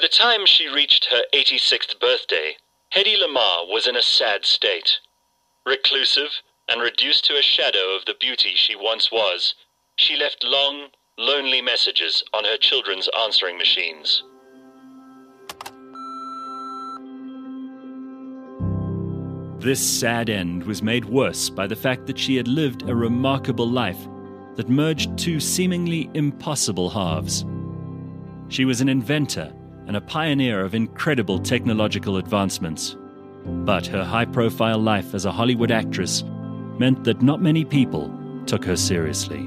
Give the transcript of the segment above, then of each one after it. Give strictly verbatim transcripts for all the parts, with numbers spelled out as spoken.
time she reached her eighty-sixth birthday, Hedy Lamarr was in a sad state. Reclusive and reduced to a shadow of the beauty she once was, she left long, lonely messages on her children's answering machines. This sad end was made worse by the fact that she had lived a remarkable life that merged two seemingly impossible halves. She was an inventor and a pioneer of incredible technological advancements. But her high-profile life as a Hollywood actress meant that not many people took her seriously.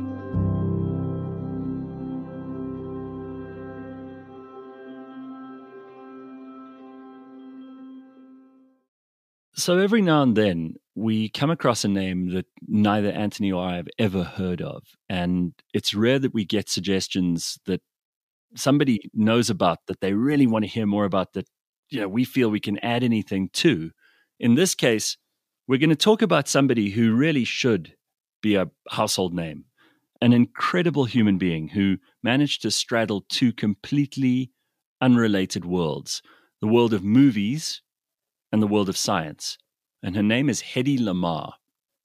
So every now and then, we come across a name that neither Anthony or I have ever heard of. And it's rare that we get suggestions that somebody knows about, that they really want to hear more about, that you know we feel we can add anything to. In this case, we're going to talk about somebody who really should be a household name, an incredible human being who managed to straddle two completely unrelated worlds, the world of movies and the world of science. And her name is Hedy Lamarr.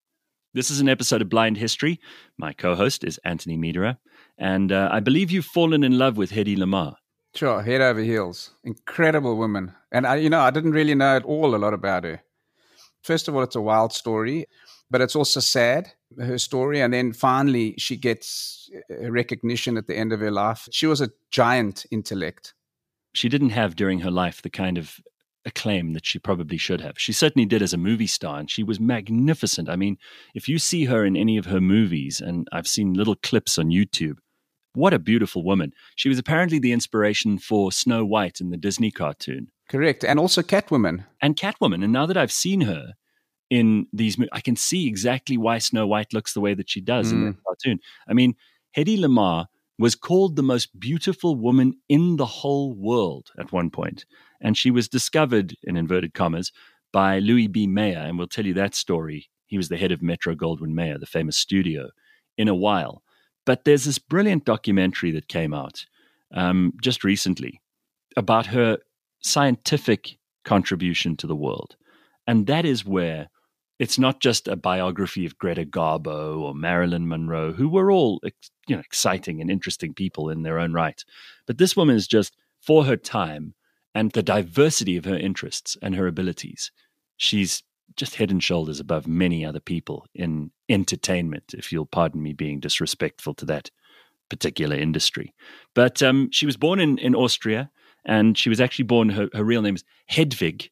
This is an episode of Blind History. My co-host is Anthony Mederer, and uh, I believe you've fallen in love with Hedy Lamarr. Sure, head over heels. Incredible woman. And, I, you know, I didn't really know at all a lot about her. First of all, it's a wild story, but it's also sad, her story. And then finally, she gets recognition at the end of her life. She was a giant intellect. She didn't have during her life the kind of acclaim that she probably should have. She certainly did as a movie star, and she was magnificent. I mean, if you see her in any of her movies, and I've seen little clips on YouTube, what a beautiful woman. She was apparently the inspiration for Snow White in the Disney cartoon. Correct. And also Catwoman. And Catwoman. And now that I've seen her in these movies, I can see exactly why Snow White looks the way that she does mm. in the cartoon. I mean, Hedy Lamarr was called the most beautiful woman in the whole world at one point. And she was discovered, in inverted commas, by Louis B. Mayer. And we'll tell you that story. He was the head of Metro-Goldwyn-Mayer, the famous studio, in a while. But there's this brilliant documentary that came out um, just recently about her scientific contribution to the world. And that is where it's not just a biography of Greta Garbo or Marilyn Monroe, who were all you know, exciting and interesting people in their own right. But this woman is just, for her time and the diversity of her interests and her abilities, she's just head and shoulders above many other people in entertainment, if you'll pardon me being disrespectful to that particular industry. But um, she was born in, in Austria, and she was actually born, her, her real name is Hedwig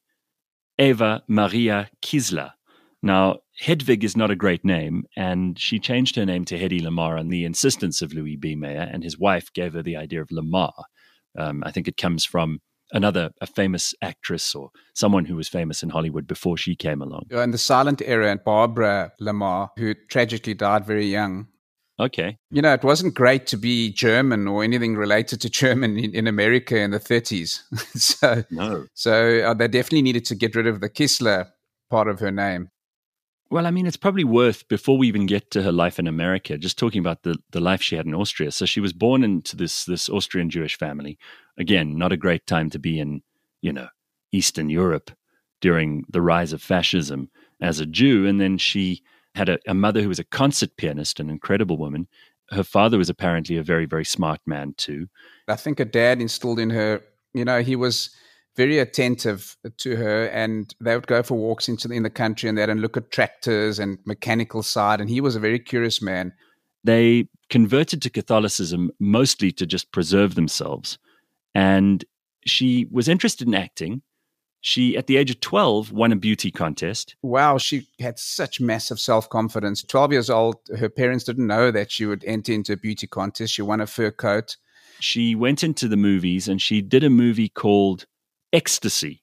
Eva Maria Kiesler. Now, Hedwig is not a great name, and she changed her name to Hedy Lamarr on the insistence of Louis B. Mayer, and his wife gave her the idea of Lamarr. Um, I think it comes from another a famous actress or someone who was famous in Hollywood before she came along. In the silent era, and Barbara Lamarr, who tragically died very young. Okay. You know, it wasn't great to be German or anything related to German in, in America in the thirties. so no. so uh, they definitely needed to get rid of the Kiesler part of her name. Well, I mean, it's probably worth, before we even get to her life in America, just talking about the, the life she had in Austria. So she was born into this this Austrian Jewish family. Again, not a great time to be in, you know, Eastern Europe during the rise of fascism as a Jew. And then she had a, a mother who was a concert pianist, an incredible woman. Her father was apparently a very, very smart man too. I think her dad instilled in her, you know, he was very attentive to her, and they would go for walks into the, in the country and they'd look at tractors and mechanical side, and he was a very curious man. They converted to Catholicism mostly to just preserve themselves, and she was interested in acting. She, at the age of twelve, won a beauty contest. Wow, she had such massive self-confidence. twelve years old, her parents didn't know that she would enter into a beauty contest. She won a fur coat. She went into the movies, and she did a movie called Ecstasy.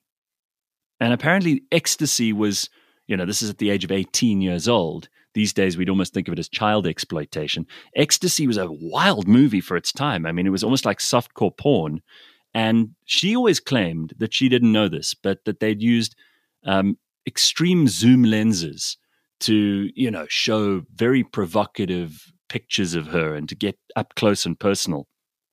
And apparently Ecstasy was, you know, this is at the age of eighteen years old. These days we'd almost think of it as child exploitation. Ecstasy was a wild movie for its time. I mean, it was almost like softcore porn. And she always claimed that she didn't know this, but that they'd used um, extreme zoom lenses to, you know, show very provocative pictures of her and to get up close and personal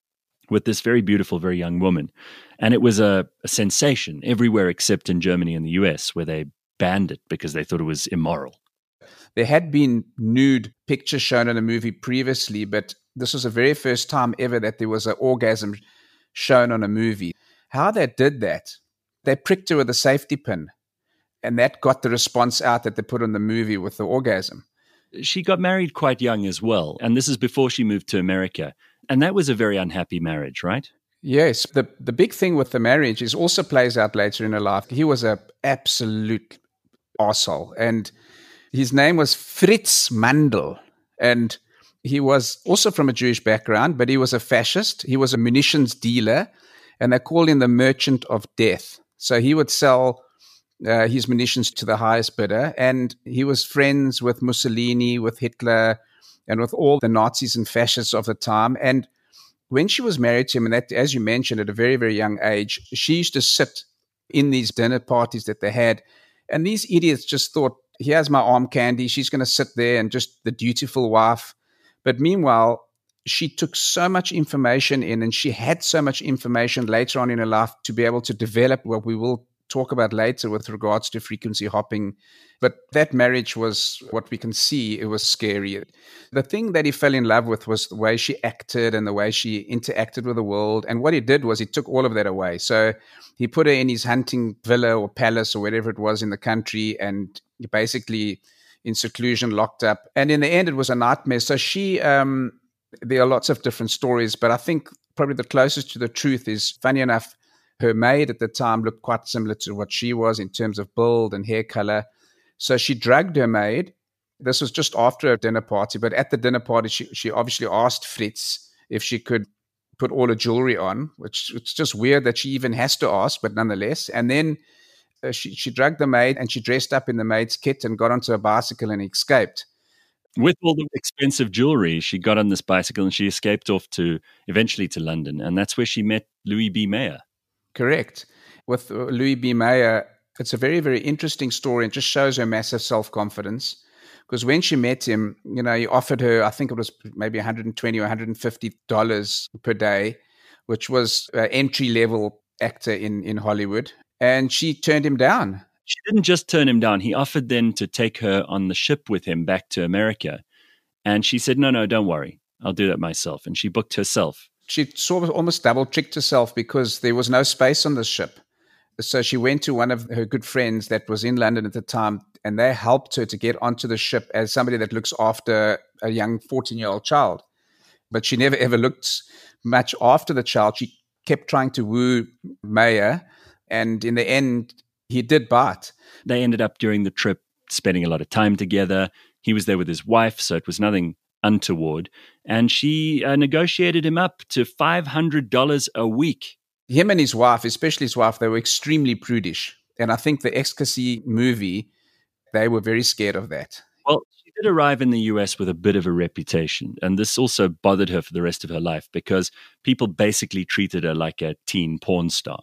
with this very beautiful, very young woman. And it was a, a sensation everywhere except in Germany and the U S, where they banned it because they thought it was immoral. There had been nude pictures shown in a movie previously, but this was the very first time ever that there was an orgasm shown on a movie. How they did that, they pricked her with a safety pin, and that got the response out that they put on the movie with the orgasm. She got married quite young as well, and this is before she moved to America. And that was a very unhappy marriage, right? Yes. The the big thing with the marriage is also plays out later in her life. He was an absolute arsehole, and his name was Fritz Mandl, and he was also from a Jewish background, but he was a fascist. He was a munitions dealer, and they called him the merchant of death. So he would sell uh, his munitions to the highest bidder, and he was friends with Mussolini, with Hitler, and with all the Nazis and fascists of the time. And when she was married to him, and that, as you mentioned, at a very, very young age, she used to sit in these dinner parties that they had, and these idiots just thought, here's my arm candy. She's going to sit there and just the dutiful wife. But meanwhile, she took so much information in, and she had so much information later on in her life to be able to develop what we will talk about later with regards to frequency hopping. But that marriage was what we can see. It was scary. The thing that he fell in love with was the way she acted and the way she interacted with the world. And what he did was he took all of that away. So he put her in his hunting villa or palace or whatever it was in the country, and basically in seclusion, locked up. And in the end, it was a nightmare. So she, um, there are lots of different stories, but I think probably the closest to the truth is, funny enough, her maid at the time looked quite similar to what she was in terms of build and hair color. So she drugged her maid. This was just after a dinner party, but at the dinner party, she, she obviously asked Fritz if she could put all her jewelry on, which it's just weird that she even has to ask, but nonetheless. And then uh, she, she drugged the maid, and she dressed up in the maid's kit and got onto a bicycle and escaped. With all the expensive jewelry, she got on this bicycle and she escaped off to, eventually to London. And that's where she met Louis B. Mayer. Correct. With Louis B. Mayer, it's a very, very interesting story, and just shows her massive self-confidence. Because when she met him, you know, he offered her, I think it was maybe one hundred twenty dollars or one hundred fifty dollars per day, which was an entry-level actor in, in Hollywood. And she turned him down. She didn't just turn him down. He offered then to take her on the ship with him back to America. And she said, no, no, don't worry. I'll do that myself. And she booked herself. She sort of almost double-tricked herself because there was no space on the ship. So she went to one of her good friends that was in London at the time, and they helped her to get onto the ship as somebody that looks after a young fourteen-year-old child. But she never, ever looked much after the child. She kept trying to woo Mayer, and in the end, he did bite. They ended up during the trip spending a lot of time together. He was there with his wife, so it was nothing untoward. And she uh, negotiated him up to five hundred dollars a week. Him and his wife, especially his wife, they were extremely prudish. And I think the Ecstasy movie, they were very scared of that. Well, she did arrive in the U S with a bit of a reputation. And this also bothered her for the rest of her life because people basically treated her like a teen porn star.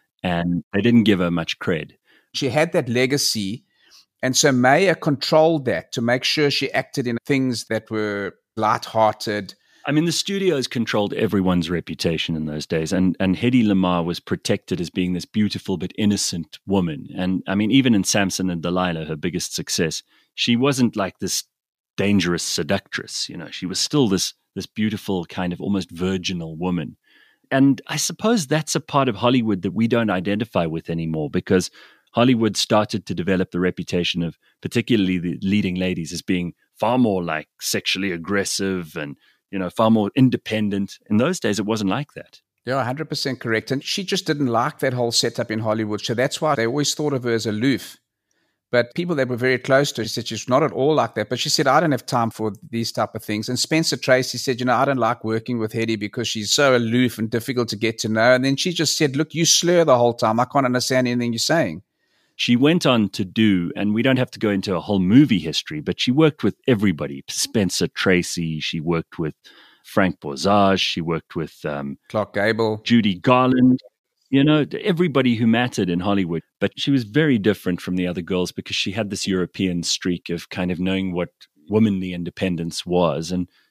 And they didn't give her much cred. She had that legacy. And so Mayer controlled that to make sure she acted in things that were lighthearted. I mean, the studios controlled everyone's reputation in those days. And, and Hedy Lamarr was protected as being this beautiful but innocent woman. And I mean, even in Samson and Delilah, her biggest success, she wasn't like this dangerous seductress. You know, she was still this, this beautiful kind of almost virginal woman. And I suppose that's a part of Hollywood that we don't identify with anymore, because Hollywood started to develop the reputation of particularly the leading ladies as being far more like sexually aggressive and, you know, far more independent. In those days, it wasn't like that. Yeah, one hundred percent correct. And she just didn't like that whole setup in Hollywood. So that's why they always thought of her as aloof. But people that were very close to her said she's not at all like that. But she said, I don't have time for these type of things. And Spencer Tracy said, you know, I don't like working with Hedy because she's so aloof and difficult to get to know. And then she just said, look, you slur the whole time. I can't understand anything you're saying. She went on to do, and we don't have to go into a whole movie history, but she worked with everybody. Spencer Tracy, she worked with Frank Borzage, she worked with um, Clark Gable, Judy Garland, you know, everybody who mattered in Hollywood. But she was very different from the other girls because she had this European streak of kind of knowing what womanly independence was. And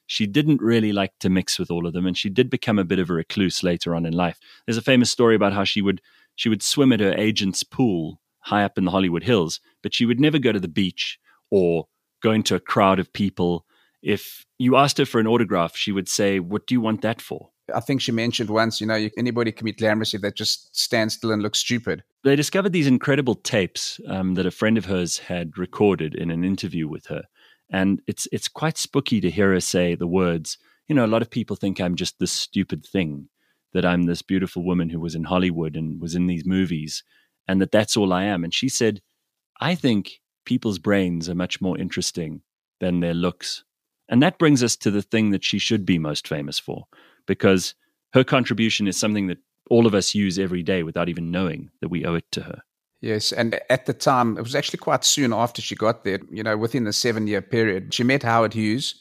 she didn't really like to mix with all of them, and she did become a bit of a recluse later on in life. There's a famous story about how she would she would swim at her agent's pool high up in the Hollywood Hills, but she would never go to the beach or go into a crowd of people. If you asked her for an autograph, she would say, "What do you want that for?" I think she mentioned once, you know, you, anybody can be glamorous if they just stand still and look stupid. They discovered these incredible tapes um, that a friend of hers had recorded in an interview with her. And it's it's quite spooky to hear her say the words, you know, a lot of people think I'm just this stupid thing, that I'm this beautiful woman who was in Hollywood and was in these movies, and that that's all I am. And she said, I think people's brains are much more interesting than their looks. And that brings us to the thing that she should be most famous for, because her contribution is something that all of us use every day without even knowing that we owe it to her. Yes, and at the time, it was actually quite soon after she got there, you know, within the seven-year period, she met Howard Hughes.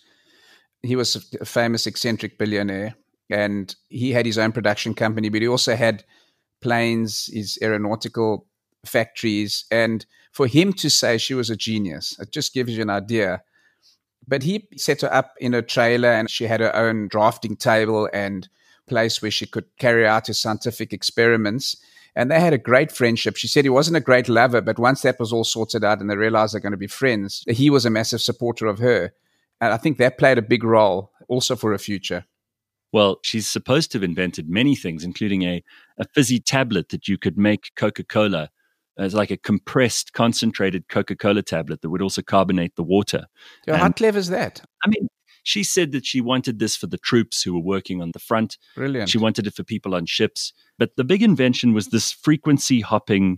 He was a famous eccentric billionaire, and he had his own production company, but he also had planes, his aeronautical factories, and for him to say she was a genius, it just gives you an idea. But he set her up in a trailer, and she had her own drafting table and place where she could carry out her scientific experiments. And they had a great friendship. She said he wasn't a great lover, but once that was all sorted out and they realized they're going to be friends, he was a massive supporter of her. And I think that played a big role also for her future. Well, she's supposed to have invented many things, including a, a fizzy tablet that you could make Coca-Cola as like a compressed, concentrated Coca-Cola tablet that would also carbonate the water. Yeah, how clever is that? I mean, she said that she wanted this for the troops who were working on the front. Brilliant. She wanted it for people on ships. But the big invention was this frequency hopping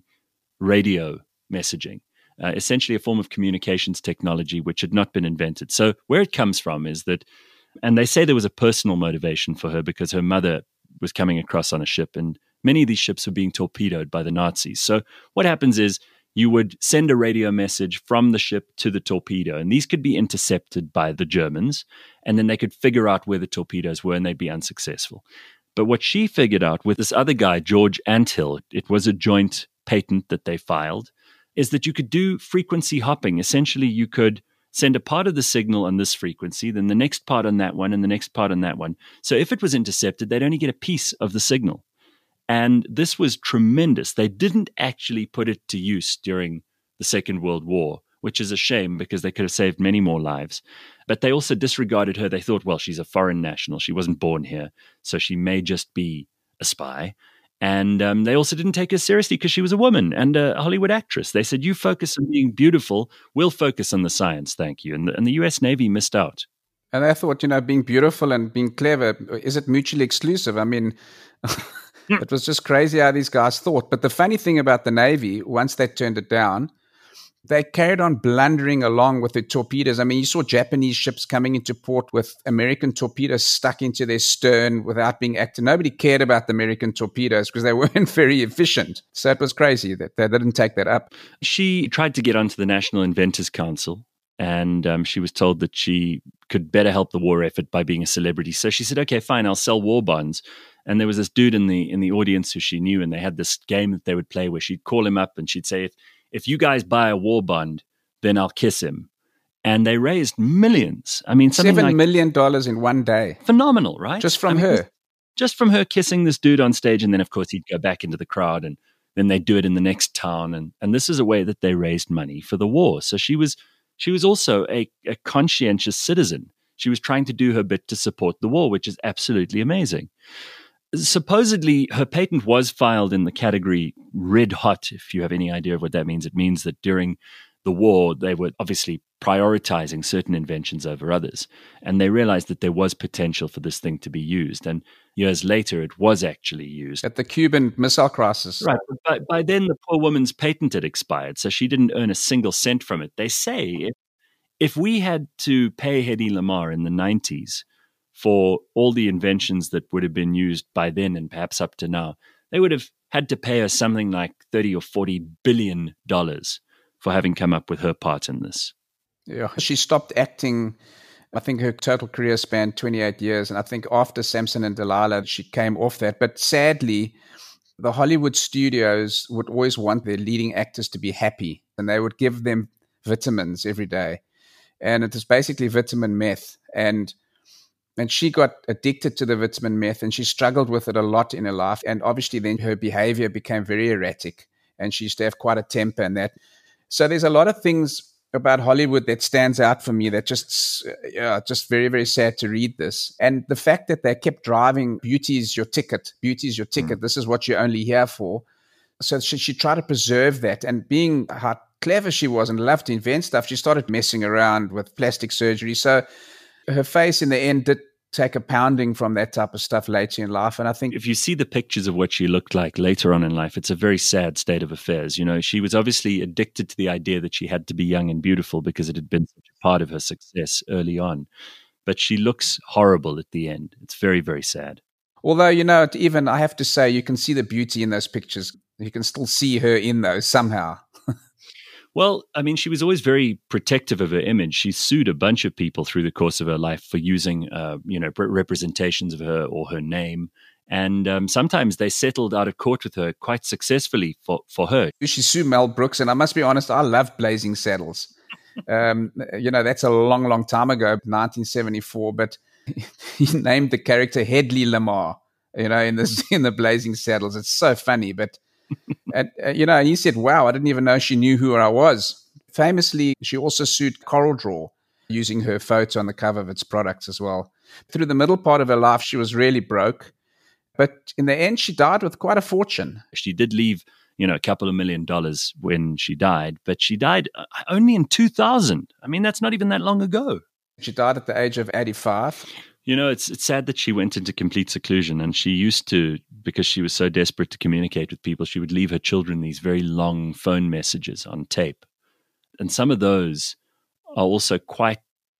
radio messaging, uh, essentially a form of communications technology which had not been invented. So where it comes from is that, and they say there was a personal motivation for her because her mother was coming across on a ship, and many of these ships were being torpedoed by the Nazis. So what happens is you would send a radio message from the ship to the torpedo, and these could be intercepted by the Germans, and then they could figure out where the torpedoes were, and they'd be unsuccessful. But what she figured out with this other guy, George Anthill, it was a joint patent that they filed, is that you could do frequency hopping. Essentially, you could send a part of the signal on this frequency, then the next part on that one, and the next part on that one. So if it was intercepted, they'd only get a piece of the signal. And this was tremendous. They didn't actually put it to use during the Second World War, which is a shame because they could have saved many more lives. But they also disregarded her. They thought, well, she's a foreign national. She wasn't born here, so she may just be a spy. And um, they also didn't take her seriously because she was a woman and a Hollywood actress. They said, you focus on being beautiful, we'll focus on the science, thank you. And the, and the U S Navy missed out. And I thought, you know, being beautiful and being clever, is it mutually exclusive? I mean... It was just crazy how these guys thought. But the funny thing about the Navy, once they turned it down, they carried on blundering along with the torpedoes. I mean, you saw Japanese ships coming into port with American torpedoes stuck into their stern without being active. Nobody cared about the American torpedoes because they weren't very efficient. So it was crazy that they didn't take that up. She tried to get onto the National Inventors Council, and um, she was told that she could better help the war effort by being a celebrity. So she said, okay, fine, I'll sell war bonds. And there was this dude in the in the audience who she knew, and they had this game that they would play where she'd call him up and she'd say, if, if you guys buy a war bond, then I'll kiss him. And they raised millions. I mean, something Seven like, million dollars in one day. Phenomenal, right? Just from I mean, her. Just from her kissing this dude on stage. And then, of course, he'd go back into the crowd, and then they'd do it in the next town. And, and this is a way that they raised money for the war. So she was she was also a, a conscientious citizen. She was trying to do her bit to support the war, which is absolutely amazing. Supposedly, her patent was filed in the category red hot, if you have any idea of what that means. It means that during the war, they were obviously prioritizing certain inventions over others. And they realized that there was potential for this thing to be used. And years later, it was actually used. At the Cuban Missile Crisis. Right. But by, by then, the poor woman's patent had expired, so she didn't earn a single cent from it. They say if, if we had to pay Hedy Lamarr in the nineties for all the inventions that would have been used by then and perhaps up to now, they would have had to pay her something like thirty or forty billion dollars for having come up with her part in this. Yeah, she stopped acting. I think her total career spanned twenty-eight years. And I think after Samson and Delilah, she came off that. But sadly, the Hollywood studios would always want their leading actors to be happy. And they would give them vitamins every day. And it was basically vitamin meth. And And she got addicted to the vitamin meth, and she struggled with it a lot in her life. And obviously then her behavior became very erratic, and she used to have quite a temper and that. So there's a lot of things about Hollywood that stands out for me that just, yeah, just very, very sad to read this. And the fact that they kept driving, beauty is your ticket, beauty is your ticket. Mm. This is what you're only here for. So she, she tried to preserve that. And being how clever she was and loved to invent stuff, she started messing around with plastic surgery. So her face in the end did take a pounding from that type of stuff later in life. And I think if you see the pictures of what she looked like later on in life, it's a very sad state of affairs. You know, she was obviously addicted to the idea that she had to be young and beautiful because it had been such a part of her success early on. But she looks horrible at the end. It's very, very sad. Although, you know, even I have to say, you can see the beauty in those pictures. You can still see her in those somehow. Well, I mean, she was always very protective of her image. She sued a bunch of people through the course of her life for using, uh, you know, representations of her or her name. And um, sometimes they settled out of court with her quite successfully for, for her. She sued Mel Brooks, and I must be honest, I love Blazing Saddles. um, you know, that's a long, long time ago, nineteen seventy-four, but he named the character Hedley Lamar, you know, in, this, in the Blazing Saddles. It's so funny, but... and, uh, you know, and he said, wow, I didn't even know she knew who I was. Famously, she also sued CorelDRAW using her photo on the cover of its products as well. Through the middle part of her life, she was really broke. But in the end, she died with quite a fortune. She did leave, you know, a couple of million dollars when she died, but she died only in two thousand. I mean, that's not even that long ago. She died at the age of eighty-five. You know, it's it's sad that she went into complete seclusion, and she used to, because she was so desperate to communicate with people, she would leave her children these very long phone messages on tape. And some of those are also quite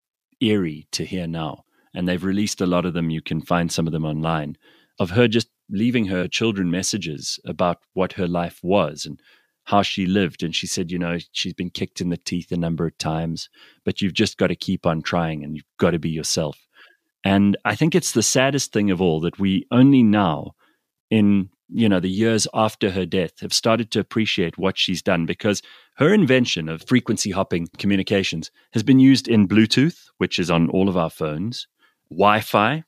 eerie to hear now. And they've released a lot of them. You can find some of them online, of her just leaving her children messages about what her life was and how she lived. And she said, you know, she's been kicked in the teeth a number of times, but you've just got to keep on trying and you've got to be yourself. And I think it's the saddest thing of all that we only now, in, you know, the years after her death, have started to appreciate what she's done, because her invention of frequency hopping communications has been used in Bluetooth, which is on all of our phones. Wi-Fi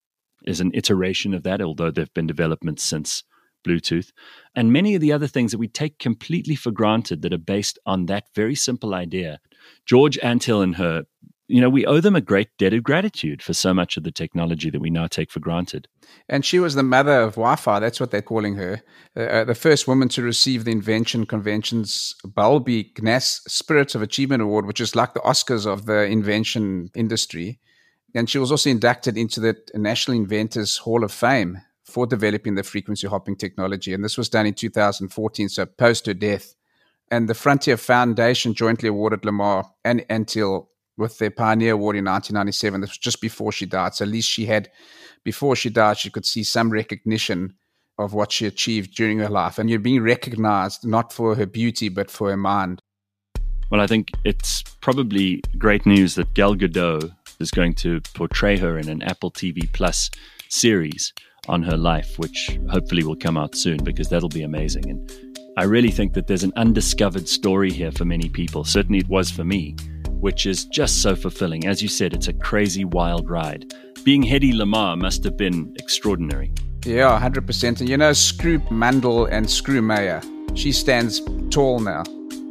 is an iteration of that, although there have been developments since Bluetooth, and many of the other things that we take completely for granted that are based on that very simple idea. George Antheil and her, you know, we owe them a great debt of gratitude for so much of the technology that we now take for granted. And she was the mother of Wi-Fi. That's what they're calling her. Uh, the first woman to receive the Invention Convention's Bowlby Gnass Spirit of Achievement Award, which is like the Oscars of the invention industry. And she was also inducted into the National Inventors Hall of Fame for developing the frequency hopping technology. And this was done in two thousand fourteen, so post her death. And the Frontier Foundation jointly awarded Lamar and Antheil with their Pioneer Award in nineteen ninety-seven. This was just before she died. So at least she had, before she died, she could see some recognition of what she achieved during her life. And you're being recognized not for her beauty, but for her mind. Well, I think it's probably great news that Gal Gadot is going to portray her in an Apple T V Plus series on her life, which hopefully will come out soon, because that'll be amazing. And I really think that there's an undiscovered story here for many people. Certainly it was for me, which is just so fulfilling. As you said, it's a crazy, wild ride. Being Hedy Lamarr must have been extraordinary. Yeah, one hundred percent. And you know, screw Mandel and screw Mayer. She stands tall now.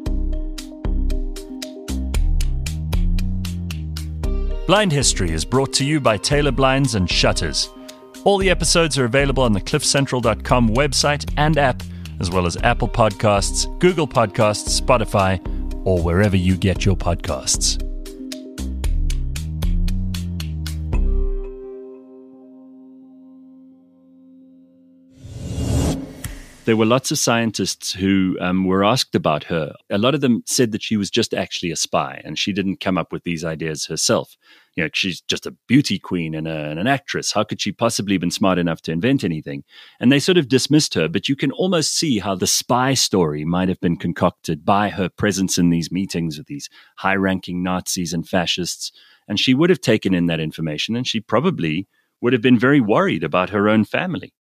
Blind History is brought to you by Taylor Blinds and Shutters. All the episodes are available on the cliff central dot com website and app, as well as Apple Podcasts, Google Podcasts, Spotify, or wherever you get your podcasts. There were lots of scientists who um, were asked about her. A lot of them said that she was just actually a spy and she didn't come up with these ideas herself. You know, she's just a beauty queen and, a, and an actress. How could she possibly have been smart enough to invent anything? And they sort of dismissed her, but you can almost see how the spy story might have been concocted by her presence in these meetings with these high-ranking Nazis and fascists. And she would have taken in that information, and she probably would have been very worried about her own family.